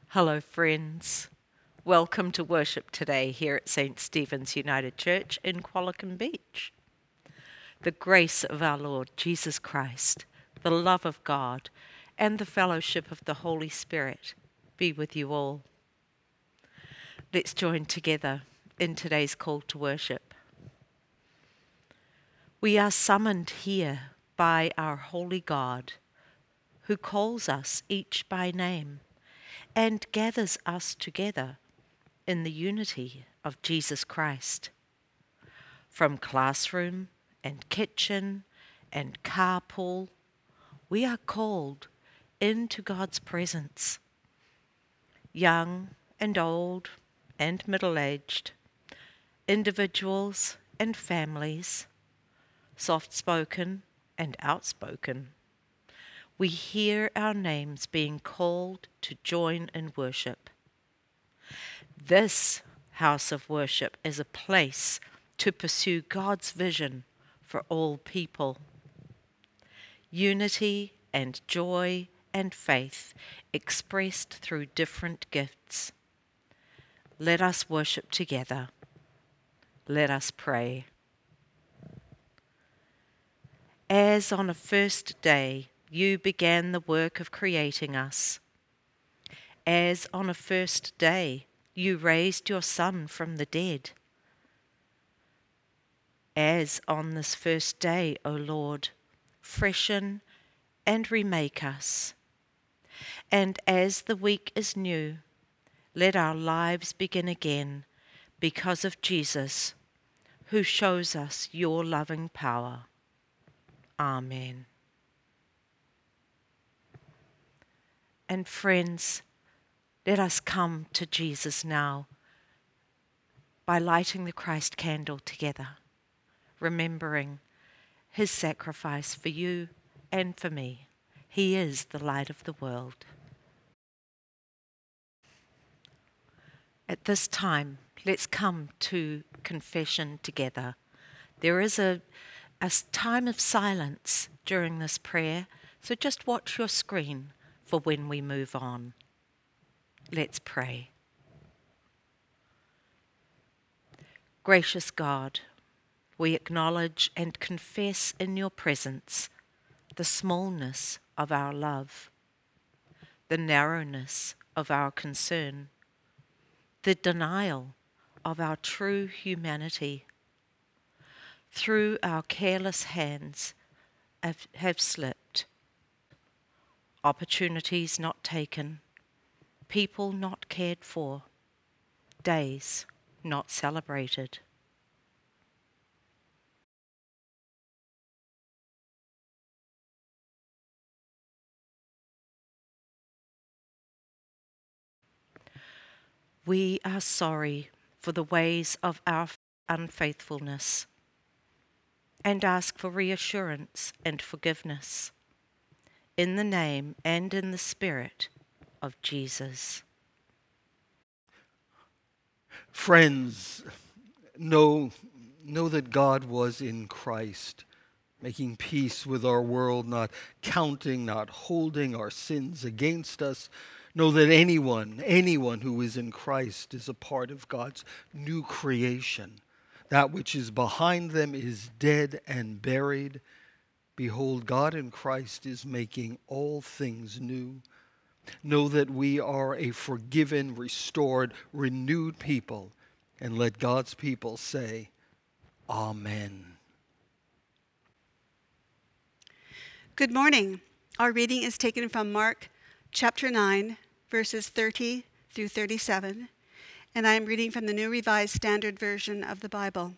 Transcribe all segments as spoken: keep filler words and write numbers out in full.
Hello, friends. Welcome to worship today here at Saint Stephen's United Church in Qualicum Beach. The grace of our Lord Jesus Christ, the love of God, and the fellowship of the Holy Spirit be with you all. Let's join together in today's call to worship. We are summoned here by our holy God, who calls us each by name and gathers us together in the unity of Jesus Christ. From classroom and kitchen and carpool, we are called into God's presence. Young and old and middle-aged, individuals and families, soft-spoken and outspoken, we hear our names being called to join in worship. This house of worship is a place to pursue God's vision for all people. Unity and joy and faith expressed through different gifts. Let us worship together. Let us pray. As on a first day you began the work of creating us, as on a first day you raised your Son from the dead, as on this first day, O Lord, freshen and remake us. And as the week is new, let our lives begin again because of Jesus, who shows us your loving power. Amen. And friends, let us come to Jesus now by lighting the Christ candle together, remembering his sacrifice for you and for me. He is the light of the world. At this time, let's come to confession together. There is a, a time of silence during this prayer, so just watch your screen for when we move on. Let's pray. Gracious God, we acknowledge and confess in your presence the smallness of our love, the narrowness of our concern, the denial of our true humanity. Through our careless hands have, have slipped, opportunities not taken, people not cared for, days not celebrated. We are sorry for the ways of our unfaithfulness and ask for reassurance and forgiveness in the name and in the Spirit of Jesus. Friends, know, know that God was in Christ, making peace with our world, not counting, not holding our sins against us. Know that anyone, anyone who is in Christ is a part of God's new creation. That which is behind them is dead and buried. Behold, God in Christ is making all things new. Know that we are a forgiven, restored, renewed people, and let God's people say, Amen. Good morning. Our reading is taken from Mark chapter nine, verses thirty through thirty-seven, and I am reading from the New Revised Standard Version of the Bible.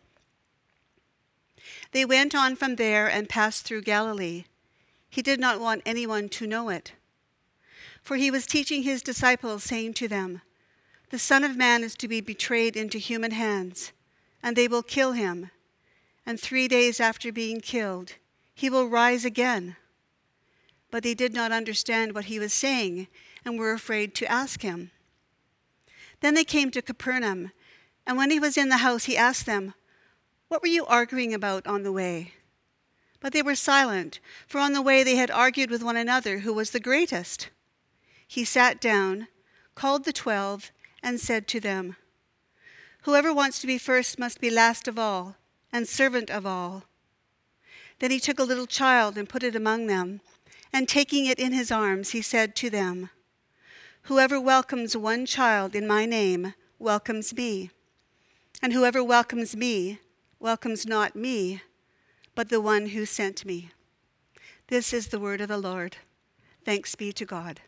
They went on from there and passed through Galilee. He did not want anyone to know it. For he was teaching his disciples, saying to them, "The Son of Man is to be betrayed into human hands, and they will kill him. And three days after being killed, he will rise again." But they did not understand what he was saying and were afraid to ask him. Then they came to Capernaum, and when he was in the house, he asked them, "What were you arguing about on the way?" But they were silent, for on the way they had argued with one another who was the greatest. He sat down, called the twelve, and said to them, "Whoever wants to be first must be last of all, and servant of all." Then he took a little child and put it among them, and taking it in his arms, he said to them, "Whoever welcomes one child in my name welcomes me, and whoever welcomes me welcomes not me, but the one who sent me." This is the word of the Lord. Thanks be to God.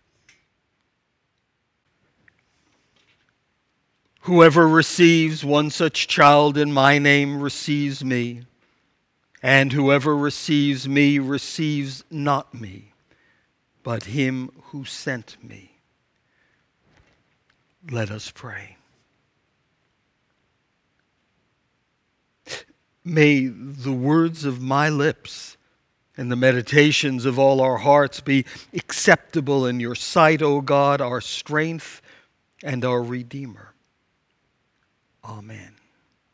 Whoever receives one such child in my name receives me, and whoever receives me receives not me, but him who sent me. Let us pray. May the words of my lips and the meditations of all our hearts be acceptable in your sight, O God, our strength and our Redeemer. Amen.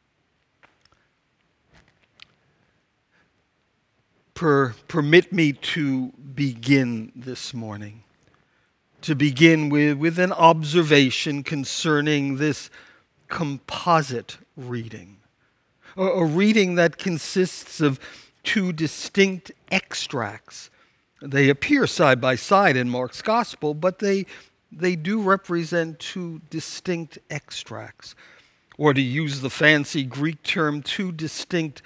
Per, permit me to begin this morning, to begin with, with an observation concerning this composite reading, a, a reading that consists of two distinct extracts. They appear side by side in Mark's Gospel, but they, they do represent two distinct extracts. Or to use the fancy Greek term, two distinct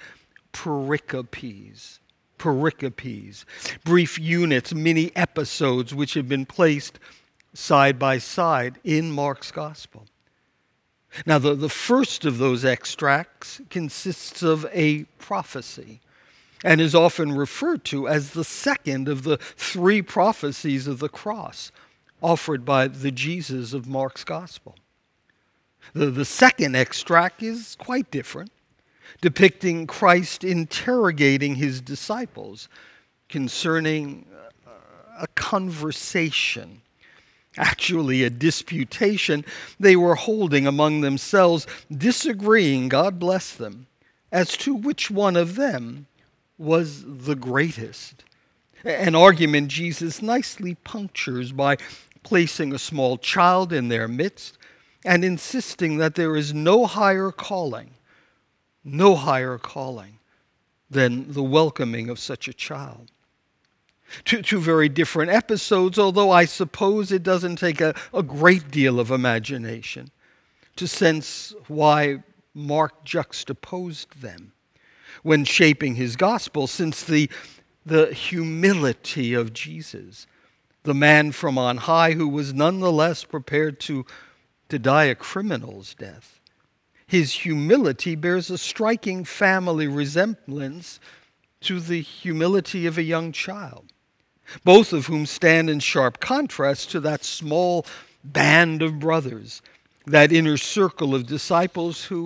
pericopes. Pericopes, brief units, mini episodes which have been placed side by side in Mark's Gospel. Now, the, the first of those extracts consists of a prophecy and is often referred to as the second of the three prophecies of the cross offered by the Jesus of Mark's Gospel. The, the second extract is quite different, depicting Christ interrogating his disciples concerning a conversation, actually a disputation they were holding among themselves, disagreeing, God bless them, as to which one of them was the greatest. An argument Jesus nicely punctures by placing a small child in their midst and insisting that there is no higher calling, no higher calling than the welcoming of such a child. Two, two very different episodes, although I suppose it doesn't take a, a great deal of imagination to sense why Mark juxtaposed them when shaping his gospel, since the, the humility of Jesus, the man from on high who was nonetheless prepared to to die a criminal's death. His humility bears a striking family resemblance to the humility of a young child, both of whom stand in sharp contrast to that small band of brothers, that inner circle of disciples who,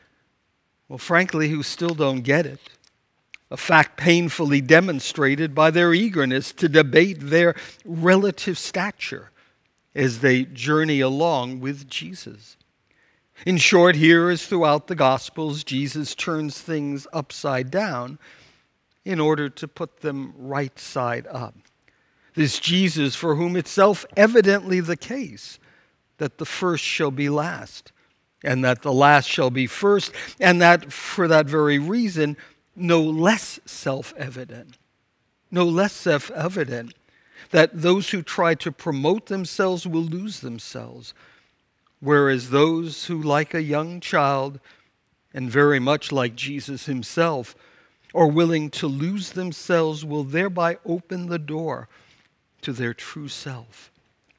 well, frankly, who still don't get it, a fact painfully demonstrated by their eagerness to debate their relative stature as they journey along with Jesus. In short, here as throughout the Gospels, Jesus turns things upside down in order to put them right side up. This Jesus for whom it's self-evidently the case that the first shall be last, and that the last shall be first, and that for that very reason, no less self-evident, no less self-evident, that those who try to promote themselves will lose themselves, whereas those who, like a young child, and very much like Jesus himself, are willing to lose themselves will thereby open the door to their true self.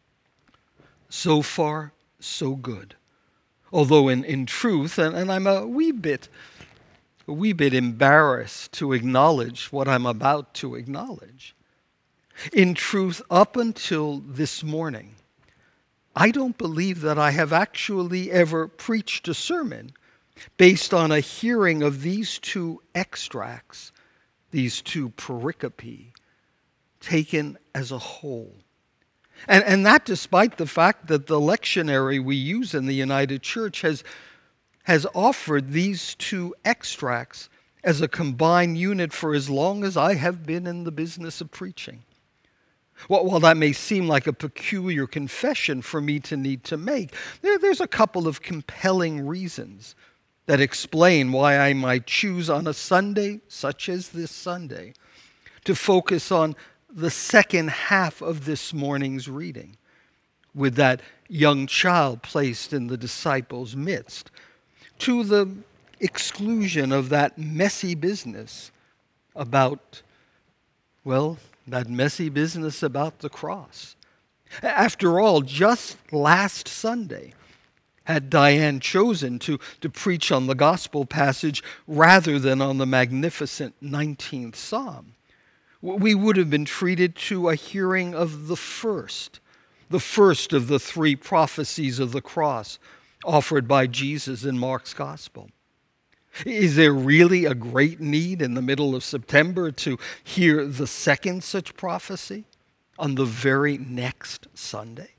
So far, so good. Although in, in truth, and, and I'm a wee bit, a wee bit embarrassed to acknowledge what I'm about to acknowledge. In truth, up until this morning, I don't believe that I have actually ever preached a sermon based on a hearing of these two extracts, these two pericope, taken as a whole. And, and that despite the fact that the lectionary we use in the United Church has, has offered these two extracts as a combined unit for as long as I have been in the business of preaching. While that may seem like a peculiar confession for me to need to make, there, there's a couple of compelling reasons that explain why I might choose on a Sunday, such as this Sunday, to focus on the second half of this morning's reading, with that young child placed in the disciples' midst, to the exclusion of that messy business about, well, that messy business about the cross. After all, just last Sunday, had Diane chosen to, to preach on the gospel passage rather than on the magnificent nineteenth Psalm, we would have been treated to a hearing of the first, the first of the three prophecies of the cross offered by Jesus in Mark's gospel. Is there really a great need in the middle of September to hear the second such prophecy on the very next Sunday?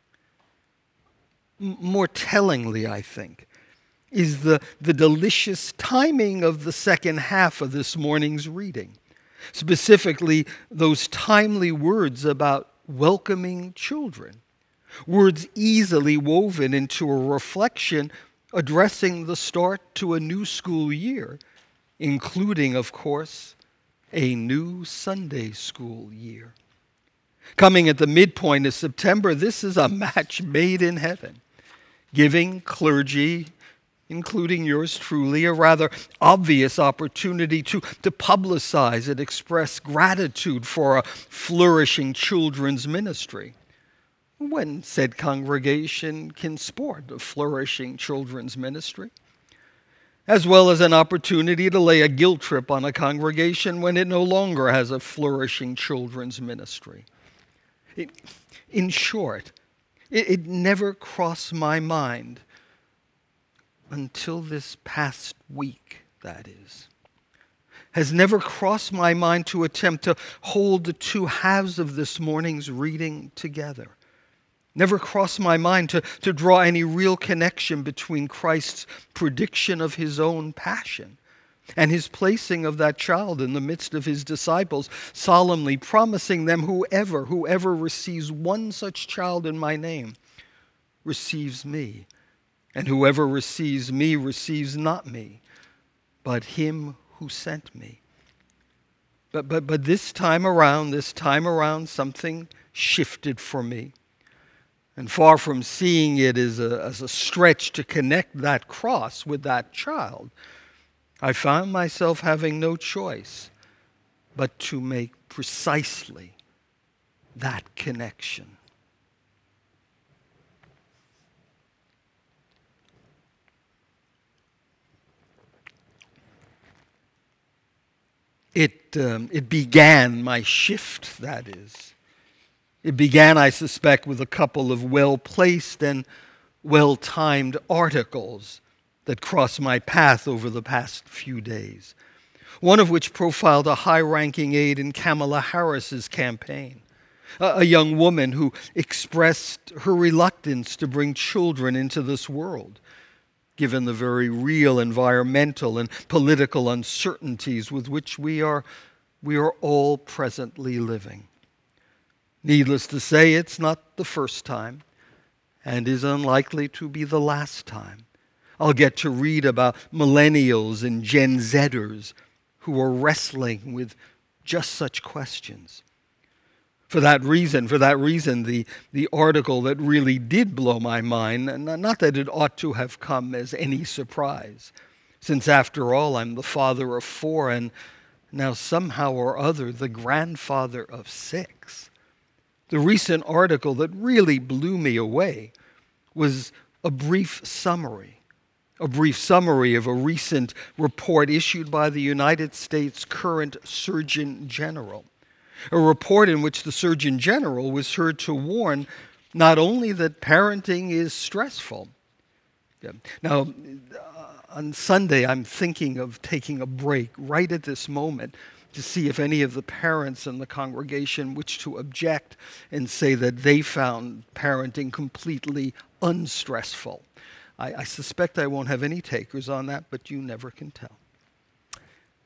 M- more tellingly, I think, is the, the delicious timing of the second half of this morning's reading. Specifically, those timely words about welcoming children. Words easily woven into a reflection addressing the start to a new school year, including, of course, a new Sunday school year. Coming at the midpoint of September, this is a match made in heaven, giving clergy, including yours truly, a rather obvious opportunity to, to publicize and express gratitude for a flourishing children's ministry, when said congregation can sport a flourishing children's ministry, as well as an opportunity to lay a guilt trip on a congregation when it no longer has a flourishing children's ministry. It, in short, it, it never crossed my mind until this past week, that is, has never crossed my mind to attempt to hold the two halves of this morning's reading together. Never crossed my mind to, to draw any real connection between Christ's prediction of his own passion and his placing of that child in the midst of his disciples, solemnly promising them, whoever, whoever receives one such child in my name receives me. And whoever receives me receives not me, but him who sent me. But, but, but this time around, this time around, something shifted for me. And far from seeing it as a, as a stretch to connect that cross with that child, I found myself having no choice but to make precisely that connection. It, um, it began, my shift, that is. It began, I suspect, with a couple of well-placed and well-timed articles that crossed my path over the past few days. One of which profiled a high-ranking aide in Kamala Harris's campaign, a, a young woman who expressed her reluctance to bring children into this world, given the very real environmental and political uncertainties with which we are, we are all presently living. Needless to say, it's not the first time, and is unlikely to be the last time I'll get to read about millennials and Gen Zers who are wrestling with just such questions. For that reason, for that reason, the, the article that really did blow my mind, not that it ought to have come as any surprise, since after all I'm the father of four and now somehow or other the grandfather of six. The recent article that really blew me away was a brief summary, a brief summary of a recent report issued by the United States current Surgeon General. A report in which the Surgeon General was heard to warn not only that parenting is stressful. Now, on Sunday, I'm thinking of taking a break right at this moment to see if any of the parents in the congregation wish to object and say that they found parenting completely unstressful. I, I suspect I won't have any takers on that, but you never can tell.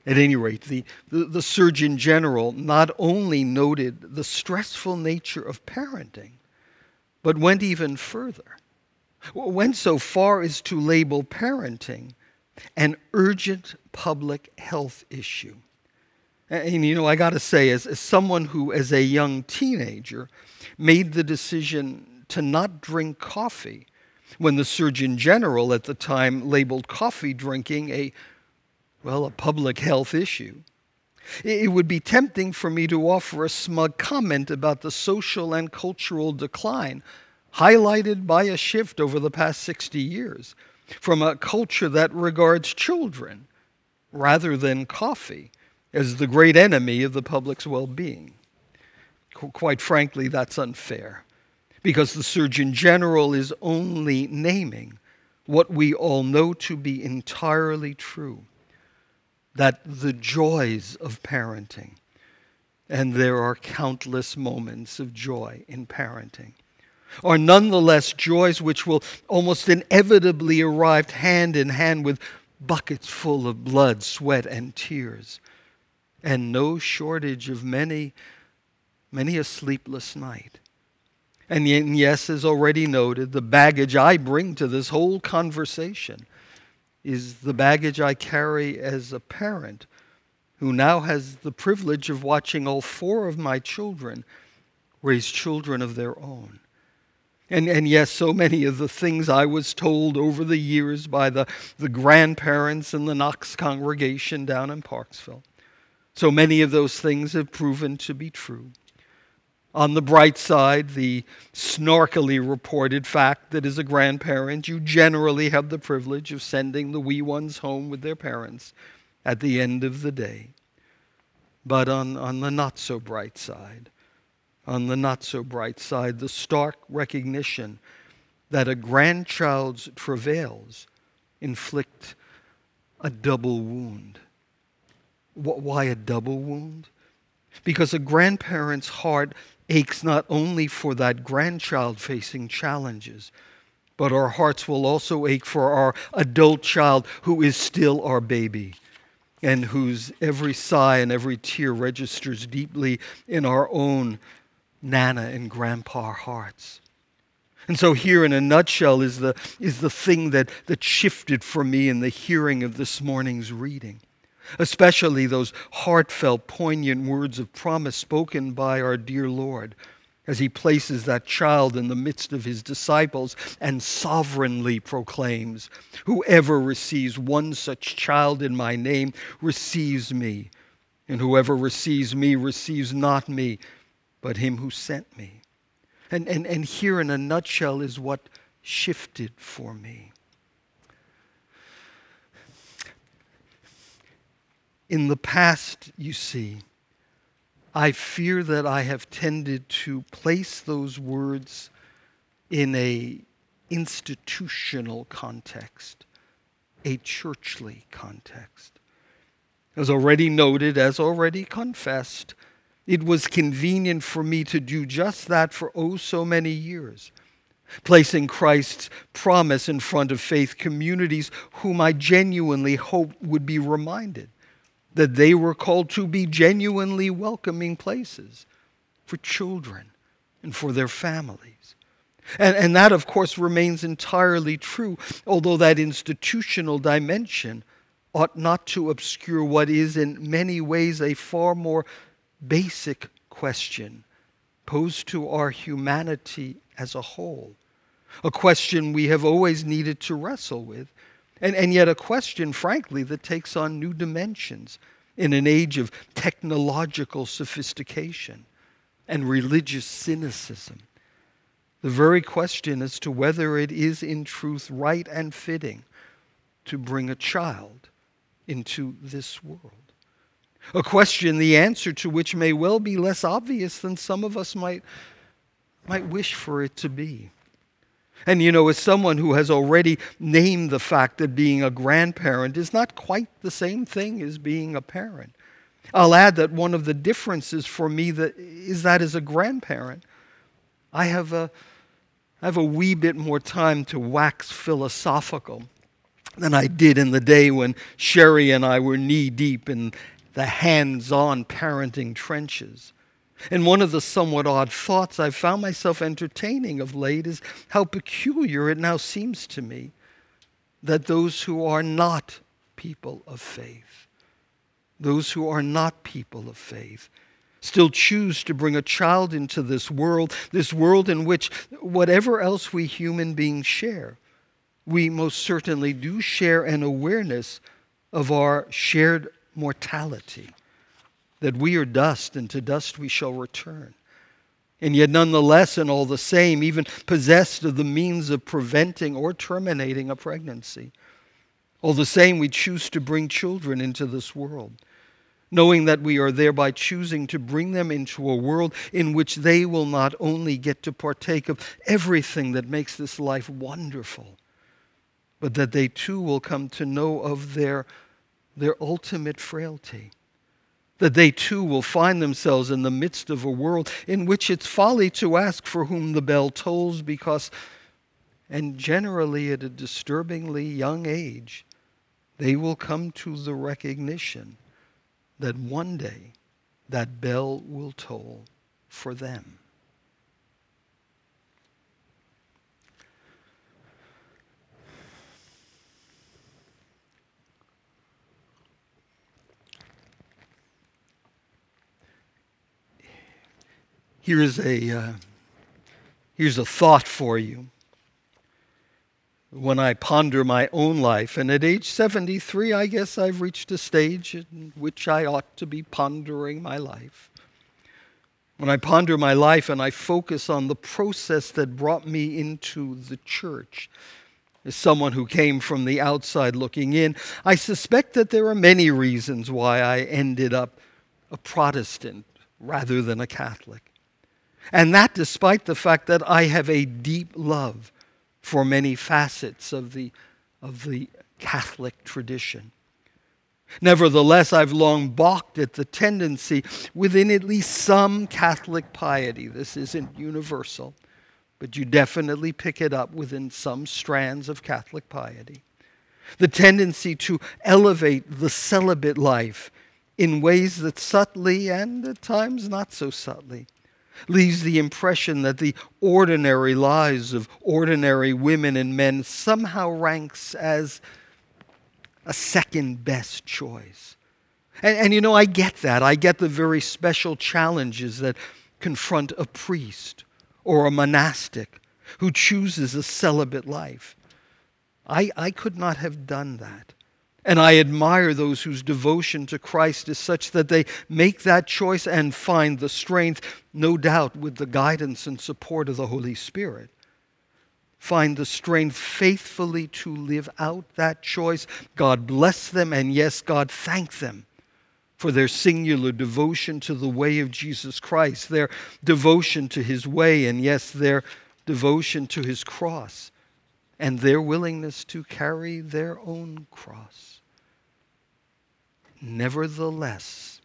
At any rate, the, the, the Surgeon General not only noted the stressful nature of parenting, but went even further. Went so far as to label parenting an urgent public health issue. And, you know, I got to say, as, as someone who, as a young teenager, made the decision to not drink coffee when the Surgeon General at the time labeled coffee drinking a, well, a public health issue, it would be tempting for me to offer a smug comment about the social and cultural decline highlighted by a shift over the past sixty years from a culture that regards children rather than coffee as the great enemy of the public's well-being. Qu- quite frankly, that's unfair, because the Surgeon General is only naming what we all know to be entirely true, that the joys of parenting, and there are countless moments of joy in parenting, are nonetheless joys which will almost inevitably arrive hand in hand with buckets full of blood, sweat, and tears, and no shortage of many, many a sleepless night. And yet, yes, as already noted, the baggage I bring to this whole conversation is the baggage I carry as a parent who now has the privilege of watching all four of my children raise children of their own. And, and yes, so many of the things I was told over the years by the, the grandparents in the Knox congregation down in Parksville, so many of those things have proven to be true. On the bright side, the snarkily reported fact that as a grandparent, you generally have the privilege of sending the wee ones home with their parents at the end of the day. But on, on the not-so-bright side, on the not-so-bright side, the stark recognition that a grandchild's travails inflict a double wound. Why a double wound? Because a grandparent's heart aches not only for that grandchild facing challenges, but our hearts will also ache for our adult child who is still our baby, and whose every sigh and every tear registers deeply in our own Nana and Grandpa hearts. And so here in a nutshell is the, is the thing that, that shifted for me in the hearing of this morning's reading. Especially those heartfelt, poignant words of promise spoken by our dear Lord as he places that child in the midst of his disciples and sovereignly proclaims, "Whoever receives one such child in my name receives me, and whoever receives me receives not me, but him who sent me." And, and, and here in a nutshell is what shifted for me. In the past, you see, I fear that I have tended to place those words in a institutional context, a churchly context. As already noted, as already confessed, it was convenient for me to do just that for oh so many years, placing Christ's promise in front of faith communities whom I genuinely hoped would be reminded that they were called to be genuinely welcoming places for children and for their families. And, and that, of course, remains entirely true, although that institutional dimension ought not to obscure what is in many ways a far more basic question posed to our humanity as a whole, a question we have always needed to wrestle with, and, and yet a question, frankly, that takes on new dimensions in an age of technological sophistication and religious cynicism. The very question as to whether it is in truth right and fitting to bring a child into this world. A question, the answer to which may well be less obvious than some of us might, might wish for it to be. And you know, as someone who has already named the fact that being a grandparent is not quite the same thing as being a parent, I'll add that one of the differences for me that is that as a grandparent, I have a, I have a wee bit more time to wax philosophical than I did in the day when Sherry and I were knee-deep in the hands-on parenting trenches. And one of the somewhat odd thoughts I've found myself entertaining of late is how peculiar it now seems to me that those who are not people of faith, those who are not people of faith, still choose to bring a child into this world, this world in which whatever else we human beings share, we most certainly do share an awareness of our shared mortality, that we are dust and to dust we shall return. And yet nonetheless, and all the same, even possessed of the means of preventing or terminating a pregnancy, all the same we choose to bring children into this world, knowing that we are thereby choosing to bring them into a world in which they will not only get to partake of everything that makes this life wonderful, but that they too will come to know of their, their ultimate frailty. That they too will find themselves in the midst of a world in which it's folly to ask for whom the bell tolls because, and generally at a disturbingly young age, they will come to the recognition that one day that bell will toll for them. Here's a, uh, here's a thought for you. When I ponder my own life, and at age seventy-three, I guess I've reached a stage in which I ought to be pondering my life. When I ponder my life and I focus on the process that brought me into the church, as someone who came from the outside looking in, I suspect that there are many reasons why I ended up a Protestant rather than a Catholic. And that despite the fact that I have a deep love for many facets of the, of the Catholic tradition. Nevertheless, I've long balked at the tendency within at least some Catholic piety. This isn't universal, but you definitely pick it up within some strands of Catholic piety. The tendency to elevate the celibate life in ways that subtly, and at times not so subtly, leaves the impression that the ordinary lives of ordinary women and men somehow ranks as a second best choice. And, and you know, I get that. I get the very special challenges that confront a priest or a monastic who chooses a celibate life. I, I could not have done that. And I admire those whose devotion to Christ is such that they make that choice and find the strength, no doubt with the guidance and support of the Holy Spirit, find the strength faithfully to live out that choice. God bless them, and yes, God thank them for their singular devotion to the way of Jesus Christ, their devotion to His way, and yes, their devotion to His cross, and their willingness to carry their own cross. Nevertheless,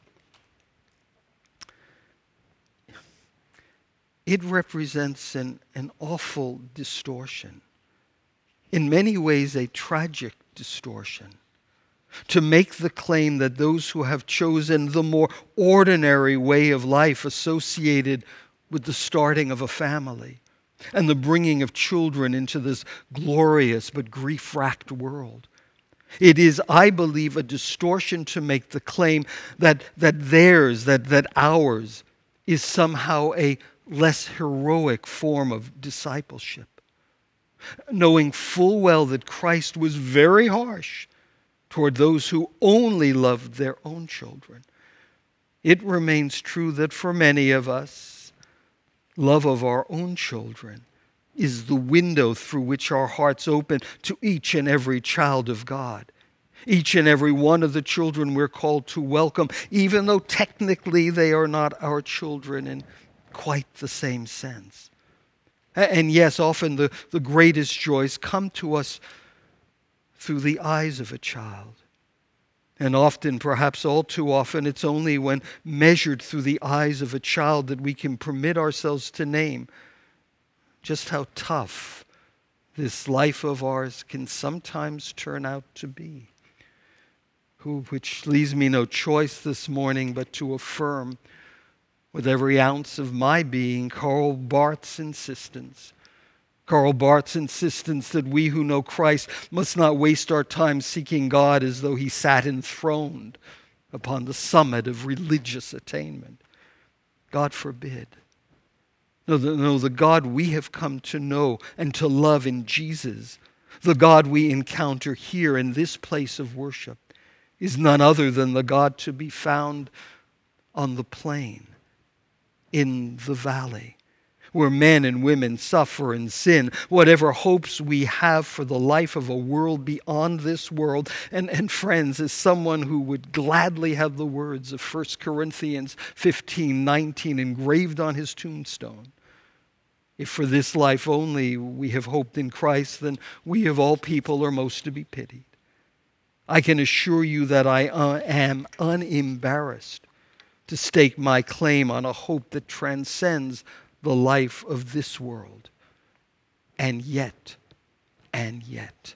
it represents an, an awful distortion, in many ways a tragic distortion, to make the claim that those who have chosen the more ordinary way of life associated with the starting of a family and the bringing of children into this glorious but grief-racked world. It is, I believe, a distortion to make the claim that, that theirs, that, that ours, is somehow a less heroic form of discipleship. Knowing full well that Christ was very harsh toward those who only loved their own children, it remains true that for many of us, love of our own children is the window through which our hearts open to each and every child of God. Each and every one of the children we're called to welcome, even though technically they are not our children in quite the same sense. And yes, often the, the greatest joys come to us through the eyes of a child. And often, perhaps all too often, it's only when measured through the eyes of a child that we can permit ourselves to name just how tough this life of ours can sometimes turn out to be. Who, which leaves me no choice this morning but to affirm with every ounce of my being Karl Barth's insistence. Karl Barth's insistence that we who know Christ must not waste our time seeking God as though he sat enthroned upon the summit of religious attainment. God forbid. No, the, no, the God we have come to know and to love in Jesus, the God we encounter here in this place of worship, is none other than the God to be found on the plain, in the valley, where men and women suffer and sin, whatever hopes we have for the life of a world beyond this world. And, and friends, as someone who would gladly have the words of First Corinthians fifteen nineteen engraved on his tombstone, if for this life only we have hoped in Christ, then we of all people are most to be pitied. I can assure you that I uh, am unembarrassed to stake my claim on a hope that transcends the life of this world. And yet, and yet,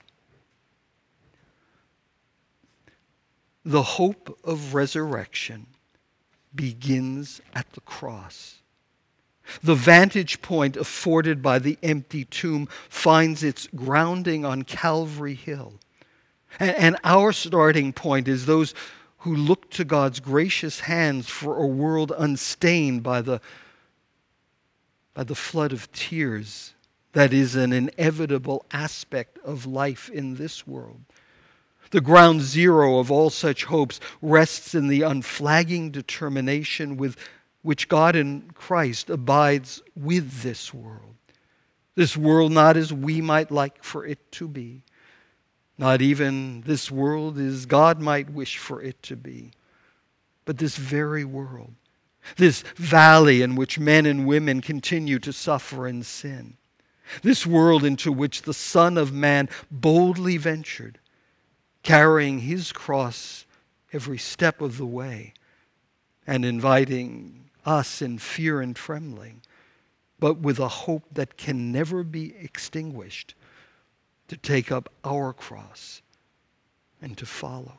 the hope of resurrection begins at the cross. The vantage point afforded by the empty tomb finds its grounding on Calvary Hill. And our starting point is those who look to God's gracious hands for a world unstained by the, by the flood of tears that is an inevitable aspect of life in this world. The ground zero of all such hopes rests in the unflagging determination with which God in Christ abides with this world. This world not as we might like for it to be, not even this world as God might wish for it to be, but this very world, this valley in which men and women continue to suffer and sin, this world into which the Son of Man boldly ventured, carrying his cross every step of the way and inviting us in fear and trembling, but with a hope that can never be extinguished, to take up our cross and to follow.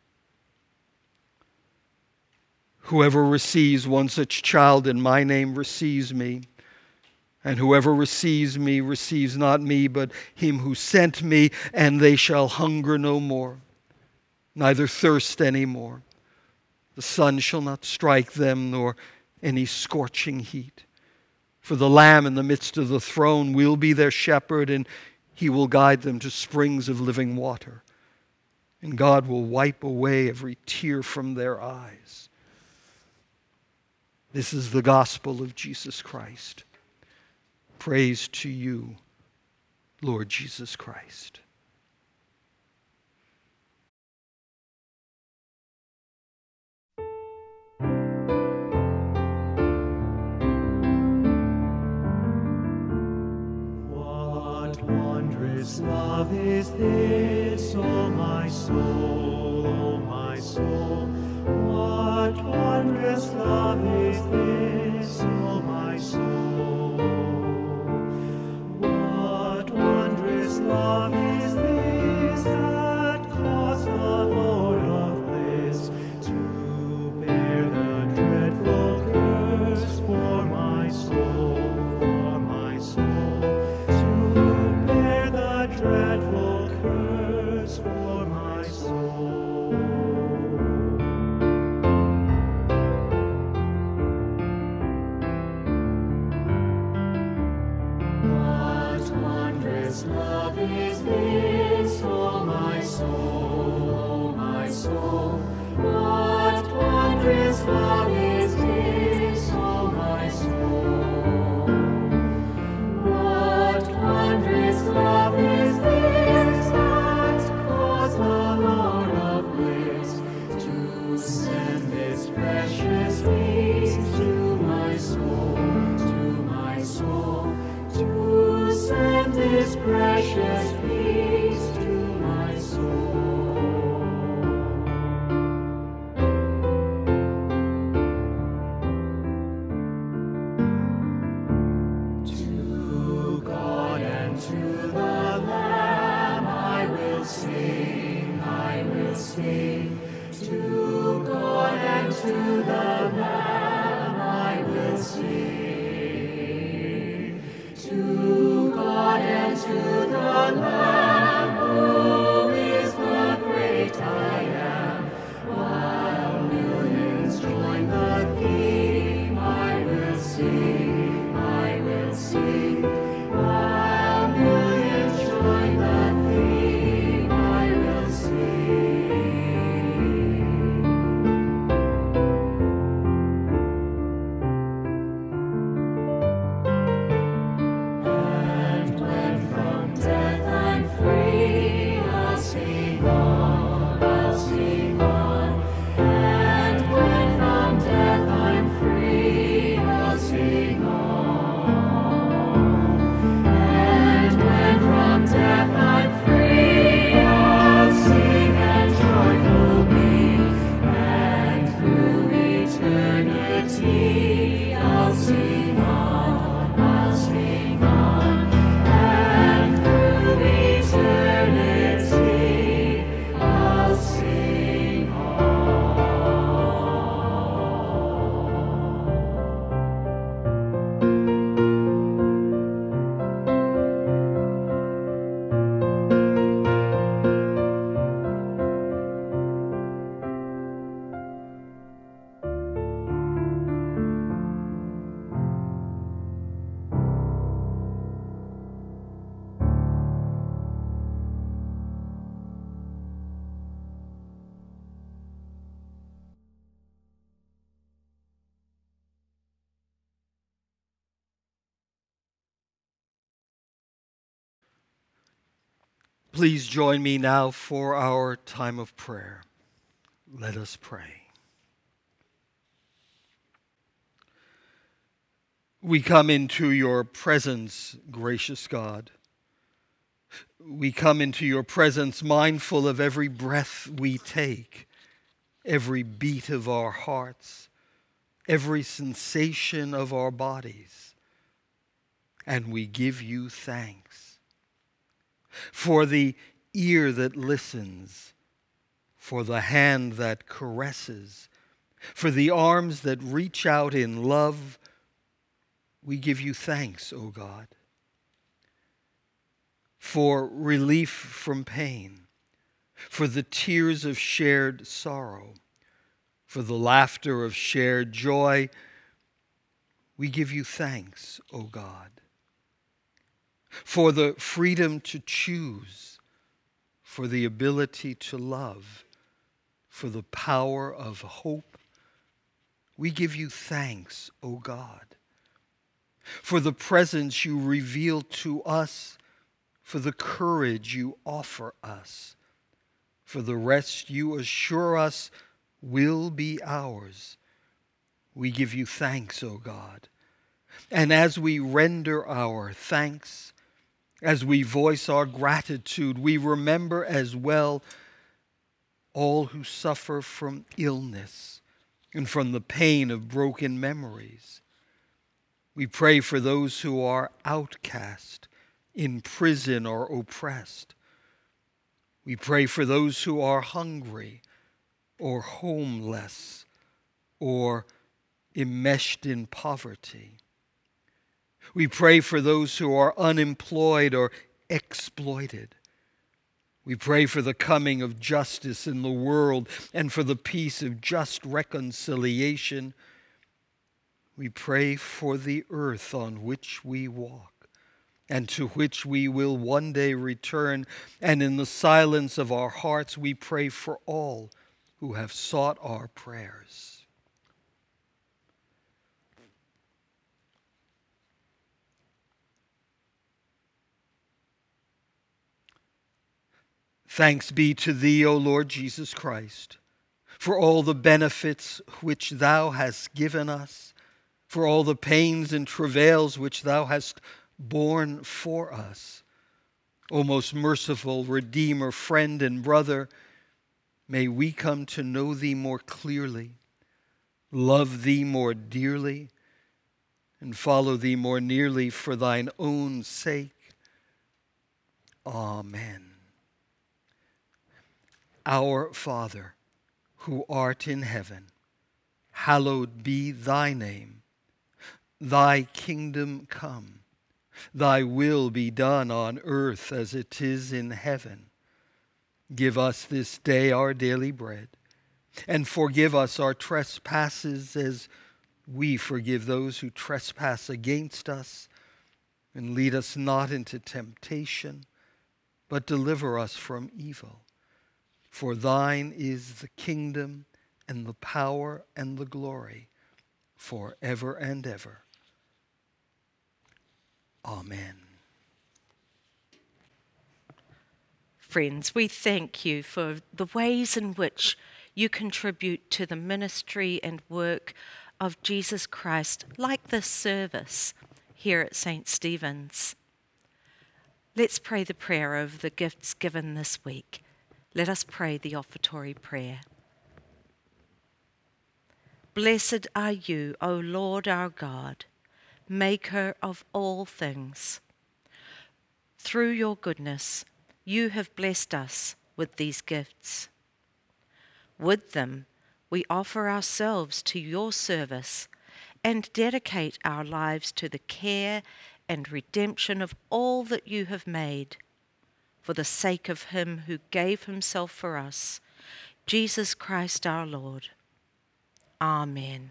Whoever receives one such child in my name receives me, and whoever receives me receives not me, but him who sent me, and they shall hunger no more, neither thirst any more. The sun shall not strike them, nor any scorching heat. For the Lamb in the midst of the throne will be their shepherd, and he will guide them to springs of living water, and God will wipe away every tear from their eyes. This is the gospel of Jesus Christ. Praise to you, Lord Jesus Christ. Love is this, O my soul, O my soul. What wondrous love is this, O my soul. What wondrous love is this that caused the Lord of bliss to bear the dreadful curse for my soul, for my soul. Dreadful curse for my soul. What wondrous love is this, O my soul, O my soul? What wondrous love is this, O my soul? What wondrous love is this that caused the Lord of bliss to send this precious peace to my soul, to my soul, to send this precious peace to my soul. To God and to the sing. To God and to the Lamb I will sing. To God and to the Lamb, who is the great I am, while millions join the theme, I will sing, I will sing. While millions join the theme, I will sing. And when from death I'm free, I'll sing on, I'll sing on. And when from death I'm free, I'll sing on. And when from death I'm free, I'll sing and joyful be. And through eternity, I'll sing on, I'll sing on. And through eternity, I'll sing Please join me now for our time of prayer. Let us pray. We come into your presence, gracious God. We come into your presence mindful of every breath we take, every beat of our hearts, every sensation of our bodies. And we give you thanks for the ear that listens, for the hand that caresses, for the arms that reach out in love. We give you thanks, O God, for relief from pain, for the tears of shared sorrow, for the laughter of shared joy. We give you thanks, O God, for the freedom to choose, for the ability to love, for the power of hope. We give you thanks, O God, for the presence you reveal to us, for the courage you offer us, for the rest you assure us will be ours. We give you thanks, O God. And as we render our thanks, as we voice our gratitude, we remember as well all who suffer from illness and from the pain of broken memories. We pray for those who are outcast, in prison, or oppressed. We pray for those who are hungry or homeless or enmeshed in poverty. We pray for those who are unemployed or exploited. We pray for the coming of justice in the world and for the peace of just reconciliation. We pray for the earth on which we walk and to which we will one day return. And in the silence of our hearts, we pray for all who have sought our prayers. Thanks be to thee, O Lord Jesus Christ, for all the benefits which thou hast given us, for all the pains and travails which thou hast borne for us. O most merciful Redeemer, friend, and brother, may we come to know thee more clearly, love thee more dearly, and follow thee more nearly for thine own sake. Amen. Our Father, who art in heaven, hallowed be thy name. Thy kingdom come. Thy will be done on earth as it is in heaven. Give us this day our daily bread, and forgive us our trespasses as we forgive those who trespass against us. And lead us not into temptation, but deliver us from evil. For thine is the kingdom and the power and the glory forever and ever. Amen. Friends, we thank you for the ways in which you contribute to the ministry and work of Jesus Christ, like this service here at Saint Stephen's. Let's pray the prayer over the gifts given this week. Let us pray the offertory prayer. Blessed are you, O Lord our God, maker of all things. Through your goodness, you have blessed us with these gifts. With them, we offer ourselves to your service and dedicate our lives to the care and redemption of all that you have made, for the sake of him who gave himself for us, Jesus Christ our Lord. Amen.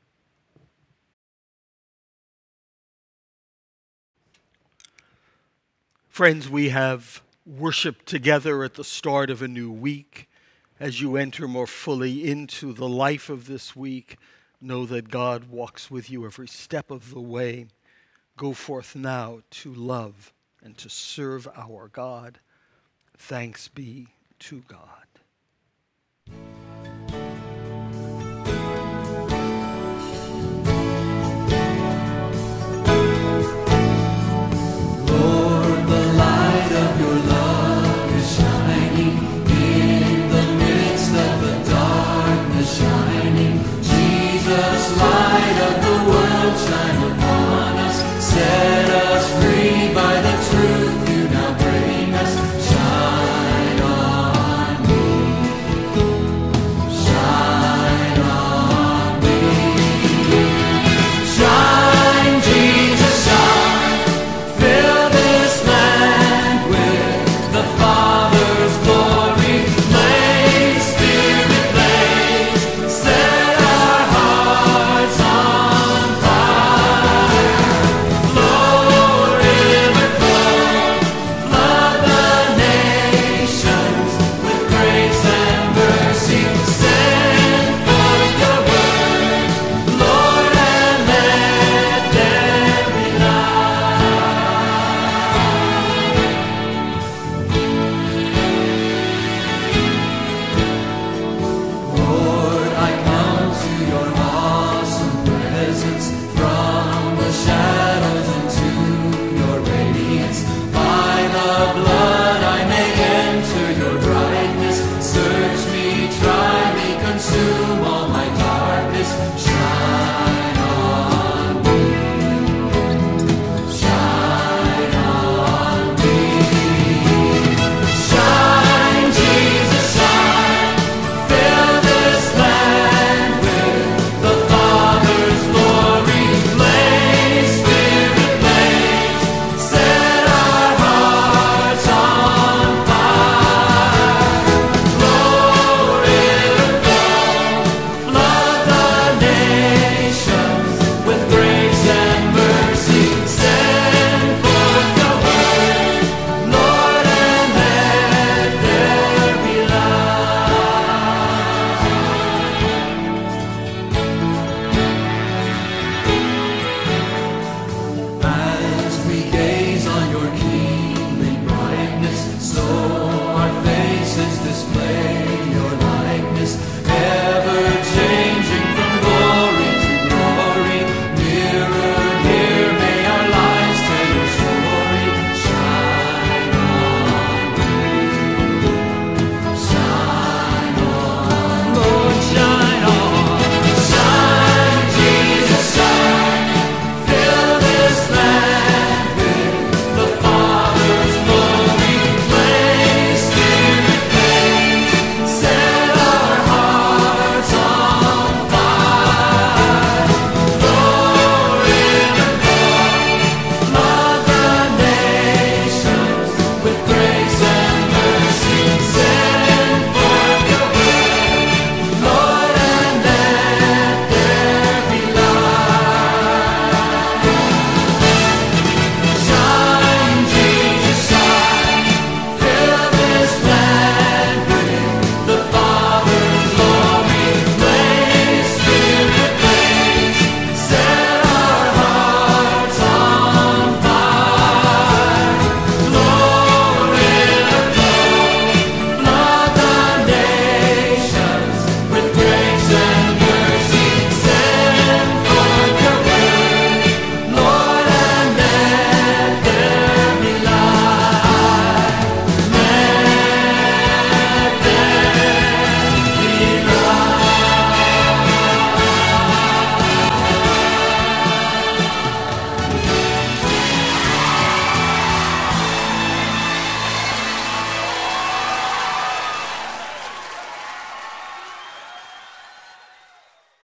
Friends, we have worshiped together at the start of a new week. As you enter more fully into the life of this week, know that God walks with you every step of the way. Go forth now to love and to serve our God. Thanks be to God.